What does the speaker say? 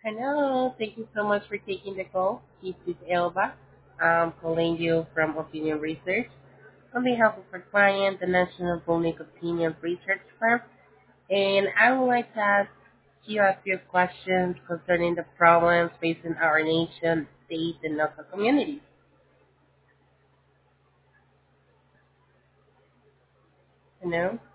Hello, thank you so much for taking the call. This is Elba. I'm calling you from Opinion Research on behalf of our client, the National Public Opinion Research Firm. And I would like to ask you a few questions concerning the problems facing our nation, state, and local communities. You know?